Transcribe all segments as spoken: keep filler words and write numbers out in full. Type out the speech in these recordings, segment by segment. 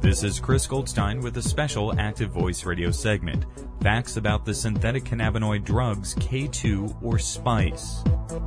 This is Chris Goldstein with a special Active Voice Radio segment. Facts about the synthetic cannabinoid drugs K two or Spice.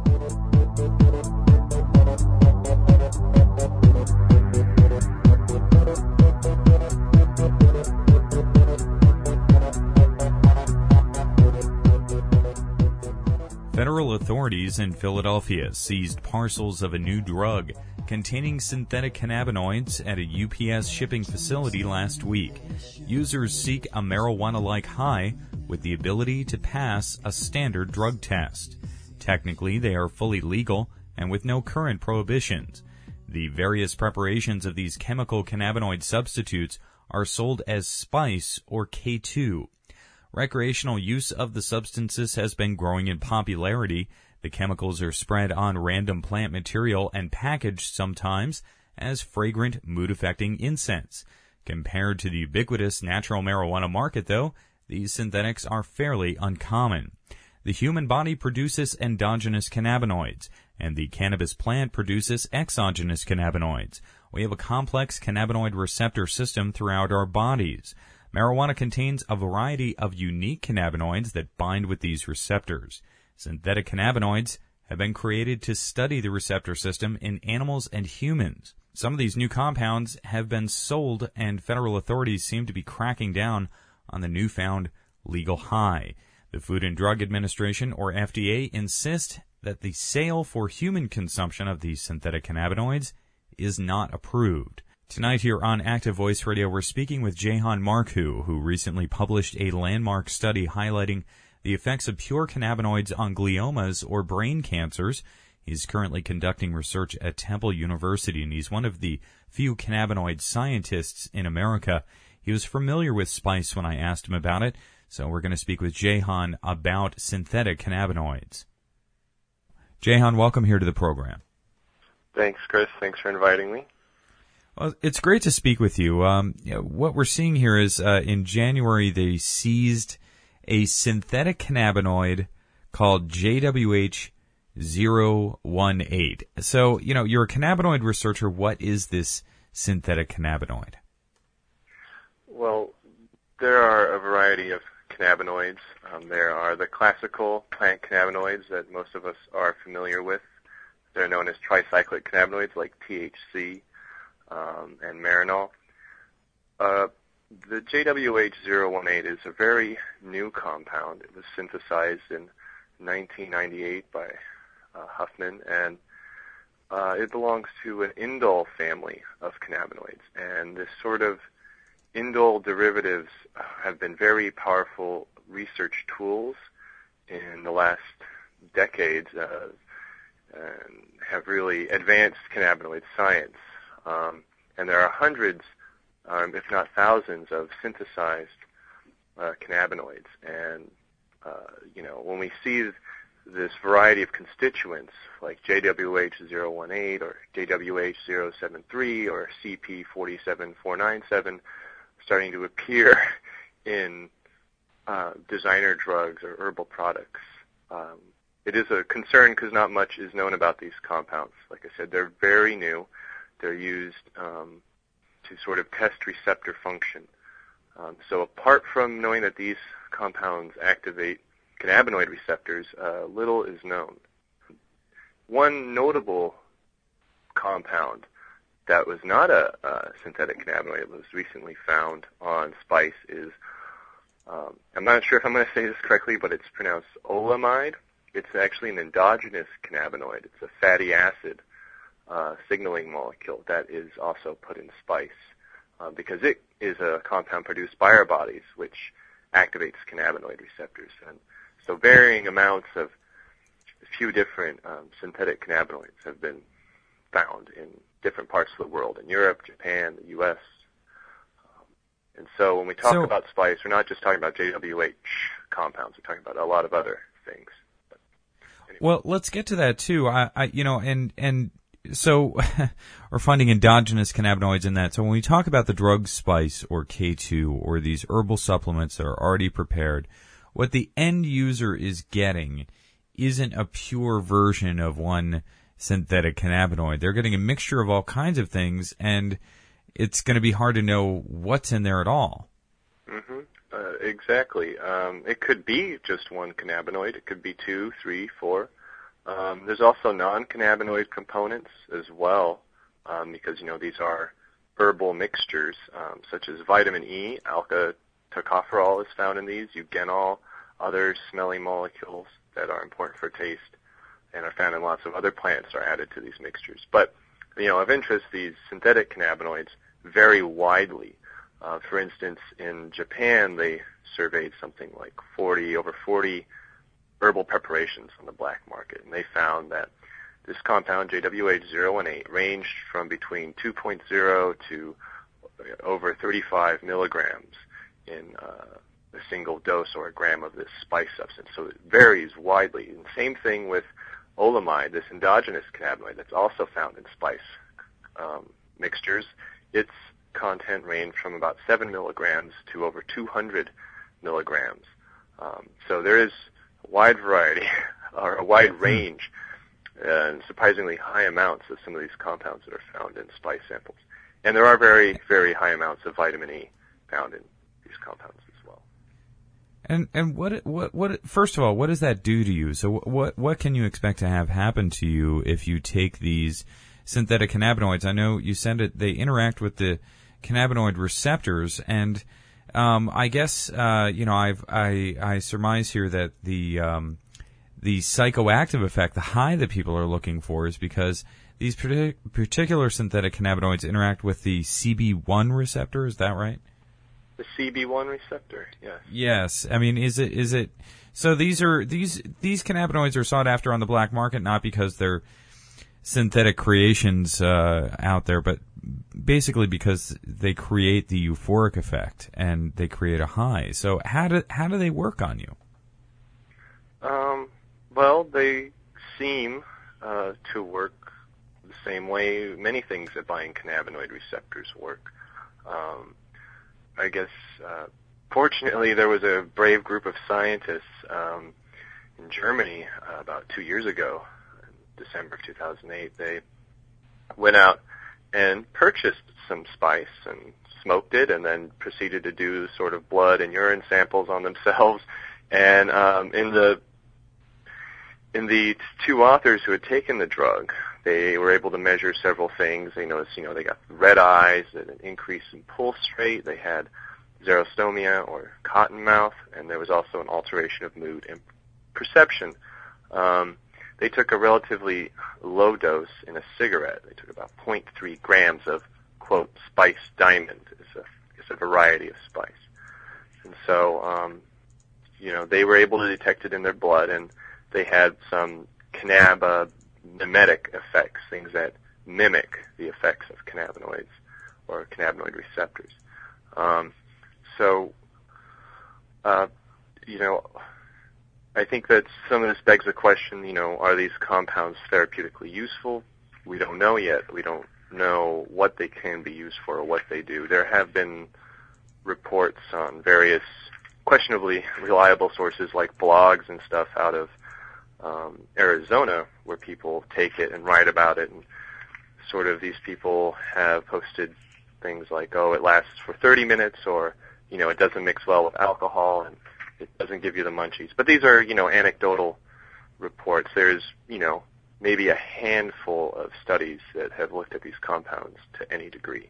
Federal authorities in Philadelphia seized parcels of a new drug containing synthetic cannabinoids at a U P S shipping facility last week. Users seek a marijuana-like high with the ability to pass a standard drug test. Technically, they are fully legal and with no current prohibitions. The various preparations of these chemical cannabinoid substitutes are sold as Spice or K two. Recreational use of the substances has been growing in popularity. The chemicals are spread on random plant material and packaged sometimes as fragrant, mood-affecting incense. Compared to the ubiquitous natural marijuana market, though, these synthetics are fairly uncommon. The human body produces endogenous cannabinoids, and the cannabis plant produces exogenous cannabinoids. We have a complex cannabinoid receptor system throughout our bodies. Marijuana contains a variety of unique cannabinoids that bind with these receptors. Synthetic cannabinoids have been created to study the receptor system in animals and humans. Some of these new compounds have been sold, and federal authorities seem to be cracking down on the newfound legal high. The Food and Drug Administration, or F D A, insists that the sale for human consumption of these synthetic cannabinoids is not approved. Tonight here on Active Voice Radio, we're speaking with Jehan Markoo, who recently published a landmark study highlighting the effects of pure cannabinoids on gliomas or brain cancers. He's currently conducting research at Temple University, and he's one of the few cannabinoid scientists in America. He was familiar with Spice when I asked him about it, so we're going to speak with Jehan about synthetic cannabinoids. Jehan, welcome here to the program. Thanks, Chris. Thanks for inviting me. Well, it's great to speak with you. Um, you know, what we're seeing here is uh, in January they seized a synthetic cannabinoid called J W H zero one eight. So, you know, you're a cannabinoid researcher. What is this synthetic cannabinoid? Well, there are a variety of cannabinoids. Um, there are the classical plant cannabinoids that most of us are familiar with. They're known as tricyclic cannabinoids like T H C. Um, and Marinol. Uh, the J W H zero one eight is a very new compound. It was synthesized in nineteen ninety-eight by uh, Huffman, and uh, it belongs to an indole family of cannabinoids. And this sort of indole derivatives have been very powerful research tools in the last decades uh, and have really advanced cannabinoid science. Um, and there are hundreds, um, if not thousands, of synthesized uh, cannabinoids. And, uh, you know, when we see this variety of constituents, like J W H zero one eight or J W H zero seven three or C P four seven four nine seven starting to appear in uh, designer drugs or herbal products, um, it is a concern because not much is known about these compounds. Like I said, they're very new. They're used um, to sort of test receptor function. Um, so apart from knowing that these compounds activate cannabinoid receptors, uh, little is known. One notable compound that was not a, a synthetic cannabinoid that was recently found on Spice is, um, I'm not sure if I'm going to say this correctly, but it's pronounced olamide. It's actually an endogenous cannabinoid. It's a fatty acid Uh, signaling molecule that is also put in Spice uh, because it is a compound produced by our bodies which activates cannabinoid receptors. And so varying amounts of a few different um, synthetic cannabinoids have been found in different parts of the world, in Europe, Japan, the U S Um, and so when we talk so, about Spice, we're not just talking about J W H compounds. We're talking about a lot of other things. But anyway. Well, let's get to that too. I, I you know, and and So we're finding endogenous cannabinoids in that. So when we talk about the drug Spice or K two or these herbal supplements that are already prepared, what the end user is getting isn't a pure version of one synthetic cannabinoid. They're getting a mixture of all kinds of things, and it's going to be hard to know what's in there at all. Mm-hmm. Uh, exactly. Um, it could be just one cannabinoid. It could be two, three, four. Um, there's also non-cannabinoid components as well, um, because, you know, these are herbal mixtures, um, such as vitamin E, alpha-tocopherol is found in these, eugenol, other smelling molecules that are important for taste and are found in lots of other plants are added to these mixtures. But, you know, of interest, these synthetic cannabinoids vary widely. Uh, for instance, in Japan, they surveyed something like forty, over forty herbal preparations on the black market, and they found that this compound, J W H zero one eight, ranged from between two point zero to over thirty-five milligrams in uh, a single dose or a gram of this spice substance. So it varies widely. And same thing with olamide, this endogenous cannabinoid that's also found in spice um, mixtures. Its content ranged from about seven milligrams to over two hundred milligrams. Um, so there is a wide variety, or a wide range, and surprisingly high amounts of some of these compounds that are found in spice samples. And there are very, very high amounts of vitamin E found in these compounds as well. And and what what what first of all, what does that do to you? So what what can you expect to have happen to you if you take these synthetic cannabinoids? I know you said it; they interact with the cannabinoid receptors, and um, I guess uh, you know I've I I surmise here that the um, the psychoactive effect, the high that people are looking for, is because these partic- particular synthetic cannabinoids interact with the C B one receptor. Is that right? The C B one receptor, yes. Yes. I mean, is it is it so? These are these these cannabinoids are sought after on the black market, not because they're synthetic creations uh, out there, but basically because they create the euphoric effect and they create a high. So how do how do they work on you? Um, well, they seem uh, to work the same way many things that bind cannabinoid receptors work. Um, I guess, uh, fortunately, there was a brave group of scientists um, in Germany uh, about two years ago, in December of two thousand eight. They went out and purchased some spice and smoked it, and then proceeded to do sort of blood and urine samples on themselves. And um, in the in the two authors who had taken the drug, they were able to measure several things. They noticed, you know, they got red eyes, an increase in pulse rate. They had xerostomia or cotton mouth, and there was also an alteration of mood and perception. Um, they took a relatively low dose in a cigarette. They took about zero point three grams of, quote, spice diamond. It's a, it's a variety of spice. And so, um, you know, they were able to detect it in their blood, and they had some cannab mimetic effects, things that mimic the effects of cannabinoids or cannabinoid receptors. Um, so, uh, you know, I think that some of this begs the question, you know, are these compounds therapeutically useful? We don't know yet. We don't know what they can be used for or what they do. There have been reports on various questionably reliable sources like blogs and stuff out of um, Arizona where people take it and write about it, and sort of these people have posted things like, oh, it lasts for thirty minutes, or, you know, it doesn't mix well with alcohol and it doesn't give you the munchies. But these are, you know, anecdotal reports. There's, you know, maybe a handful of studies that have looked at these compounds to any degree.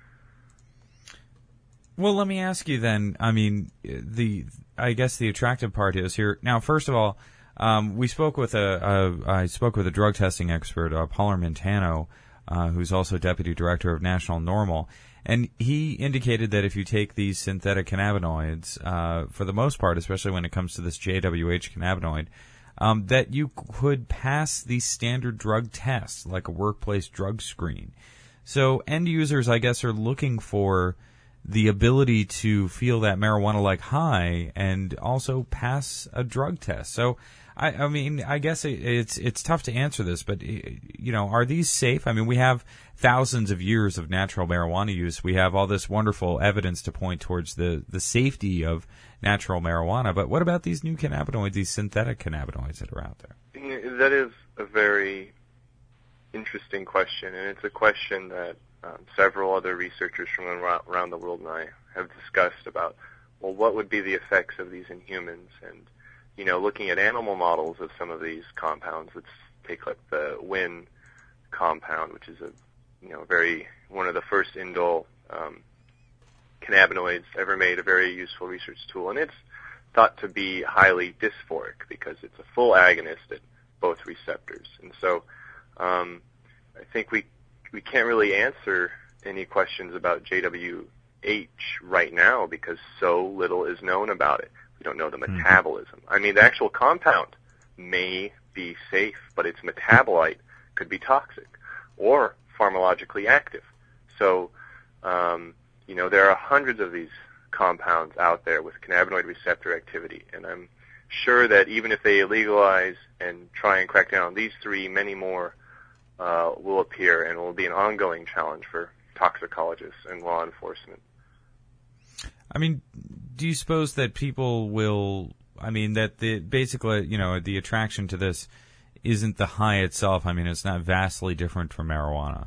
Well, let me ask you then, I mean, the I guess the attractive part is here. Now, first of all, um, we spoke with a, a, I spoke with a drug testing expert, uh, Paulo Montano, uh, who's also deputy director of National Normal, and he indicated that if you take these synthetic cannabinoids, uh, for the most part, especially when it comes to this J W H cannabinoid, um, that you could pass the standard drug tests, like a workplace drug screen. So end users, I guess, are looking for the ability to feel that marijuana-like high and also pass a drug test. So, I, I mean, I guess it, it's it's tough to answer this, but, you know, are these safe? I mean, we have thousands of years of natural marijuana use. We have all this wonderful evidence to point towards the, the safety of natural marijuana. But what about these new cannabinoids, these synthetic cannabinoids that are out there? That is a very interesting question, and it's a question that um, several other researchers from around, around the world and I have discussed about, well, what would be the effects of these in humans? And, you know, looking at animal models of some of these compounds, let's take like the W I N compound, which is a, you know, very, one of the first indole um, cannabinoids ever made, a very useful research tool. And it's thought to be highly dysphoric because it's a full agonist at both receptors. And so um, I think we we can't really answer any questions about J W H right now because so little is known about it. We don't know the mm-hmm. metabolism. I mean, the actual compound may be safe, but its metabolite could be toxic or pharmacologically active. So, um, you know, there are hundreds of these compounds out there with cannabinoid receptor activity, and I'm sure that even if they legalize and try and crack down on these three, many more uh, will appear and will be an ongoing challenge for toxicologists and law enforcement. I mean, do you suppose that people will, I mean, that the basically, you know, the attraction to this isn't the high itself? I mean, it's not vastly different from marijuana.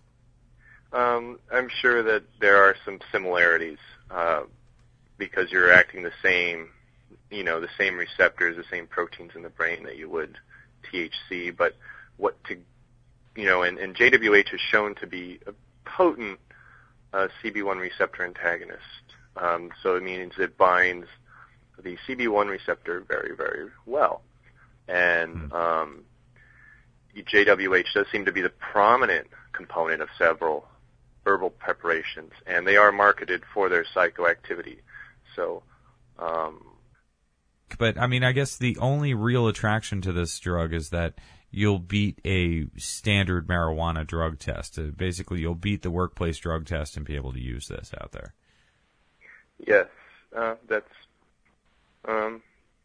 Um, I'm sure that there are some similarities uh, because you're acting the same, you know, the same receptors, the same proteins in the brain that you would T H C. But what to, you know, and, and J W H is shown to be a potent uh, C B one receptor antagonist. Um, so it means it binds the C B one receptor very, very well. And um, J W H does seem to be the prominent component of several herbal preparations, and they are marketed for their psychoactivity. So, um, but I mean, I guess the only real attraction to this drug is that you'll beat a standard marijuana drug test. Uh, basically, you'll beat the workplace drug test and be able to use this out there. Yes, uh, that's, um,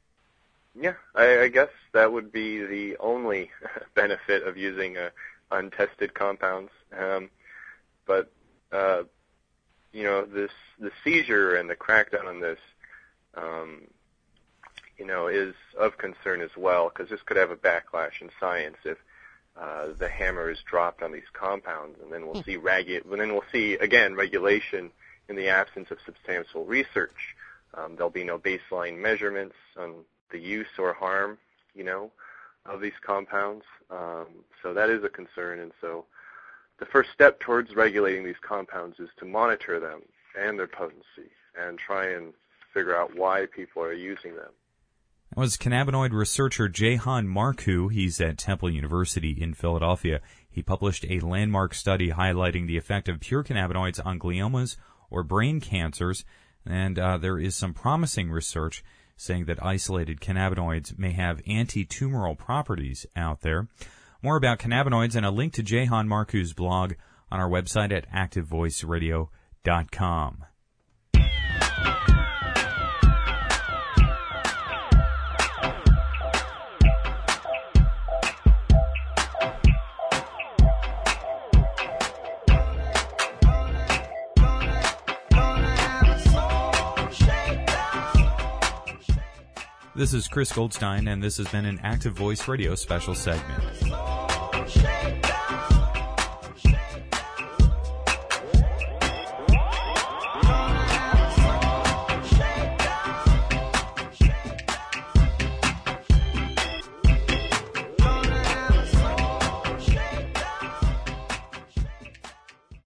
yeah, I, I guess that would be the only benefit of using uh, untested compounds. Um, but, uh, you know, this the seizure and the crackdown on this, um, you know, is of concern as well, because this could have a backlash in science if uh, the hammer is dropped on these compounds, and then we'll see regu- and then we'll see again regulation in the absence of substantial research. Um, there'll be no baseline measurements on the use or harm, you know, of these compounds. Um, so that is a concern, and so the first step towards regulating these compounds is to monitor them and their potency and try and figure out why people are using them. That was cannabinoid researcher Jehan Marku. He's at Temple University in Philadelphia. He published a landmark study highlighting the effect of pure cannabinoids on gliomas or brain cancers, and uh, there is some promising research saying that isolated cannabinoids may have anti-tumoral properties out there. More about cannabinoids and a link to Jehan Marku's blog on our website at active voice radio dot com. This is Chris Goldstein, and this has been an Active Voice Radio special segment.